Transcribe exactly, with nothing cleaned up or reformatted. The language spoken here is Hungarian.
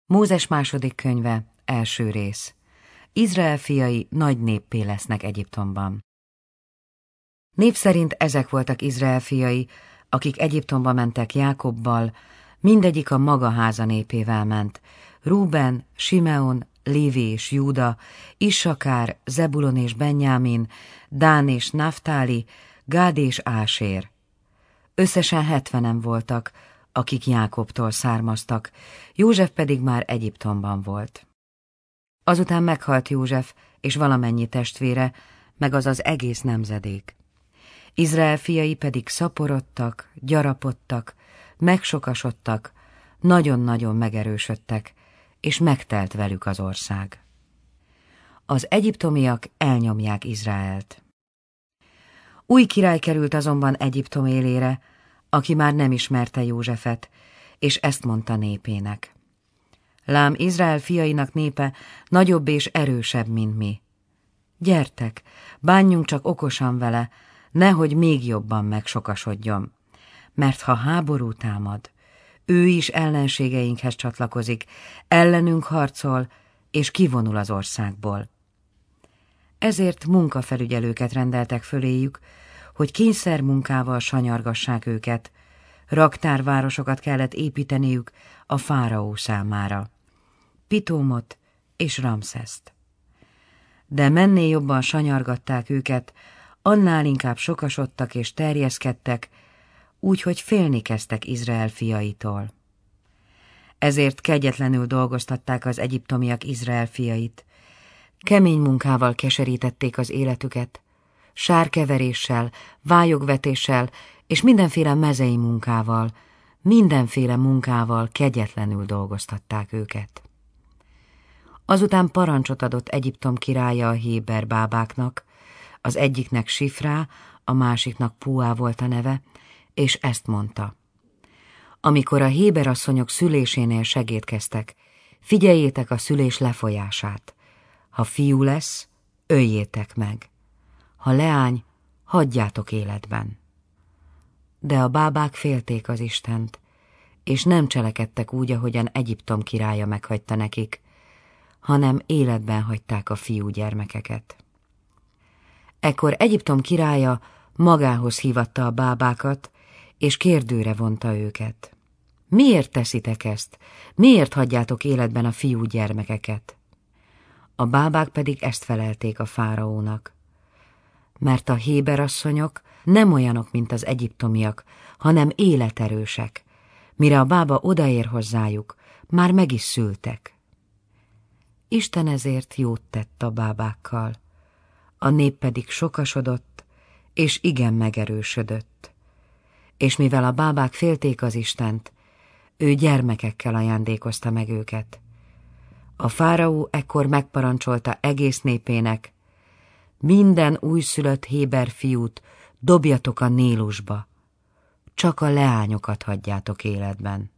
Mózes második könyve, első rész. Izrael fiai nagy néppé lesznek Egyiptomban. Név szerint ezek voltak Izrael fiai, akik Egyiptomba mentek Jákobbal, mindegyik a maga háza népével ment. Rúben, Simeon, Lévi és Júda, Issakár, Zebulon és Benjámin, Dán és Naftáli, Gád és Ásér. Összesen hetvenen voltak, akik Jákobtól származtak, József pedig már Egyiptomban volt. Azután meghalt József és valamennyi testvére, meg az az egész nemzedék. Izrael fiai pedig szaporodtak, gyarapodtak, megsokasodtak, nagyon-nagyon megerősödtek, és megtelt velük az ország. Az egyiptomiak elnyomják Izraelt. Új király került azonban Egyiptom élére, aki már nem ismerte Józsefet, és ezt mondta népének: Lám Izrael fiainak népe nagyobb és erősebb, mint mi. Gyertek, bánjunk csak okosan vele, nehogy még jobban megsokasodjon, mert ha háború támad, ő is ellenségeinkhez csatlakozik, ellenünk harcol, és kivonul az országból. Ezért munkafelügyelőket rendeltek föléjük, hogy kényszermunkával sanyargassák őket, raktárvárosokat kellett építeniük a fáraó számára, Pitómot és Ramszeszt. De menné jobban sanyargatták őket, annál inkább sokasodtak és terjeszkedtek, úgyhogy félni kezdtek Izrael fiaitól. Ezért kegyetlenül dolgoztatták az egyiptomiak Izrael fiait, kemény munkával keserítették az életüket, sárkeveréssel, vályogvetéssel és mindenféle mezei munkával, mindenféle munkával kegyetlenül dolgoztatták őket. Azután parancsot adott Egyiptom királya a héber bábáknak, az egyiknek Sifrá, a másiknak Puá volt a neve, és ezt mondta: amikor a héber asszonyok szülésénél segédkeztek, figyeljétek a szülés lefolyását. Ha fiú lesz, öljétek meg. Ha leány, hagyjátok életben. De a bábák félték az Istent, és nem cselekedtek úgy, ahogyan Egyiptom királya meghagyta nekik, hanem életben hagyták a fiú gyermekeket. Ekkor Egyiptom királya magához hívatta a bábákat, és kérdőre vonta őket. Miért teszitek ezt? Miért hagyjátok életben a fiú gyermekeket? A bábák pedig ezt felelték a fáraónak: mert a héber asszonyok nem olyanok, mint az egyiptomiak, hanem életerősek. Mire a bába odaér hozzájuk, már meg is szültek. Isten ezért jót tett a bábákkal, a nép pedig sokasodott, és igen megerősödött. És mivel a bábák félték az Istent, ő gyermekekkel ajándékozta meg őket. A fáraó ekkor megparancsolta egész népének: minden újszülött héber fiút dobjatok a Nílusba, csak a leányokat hagyjátok életben.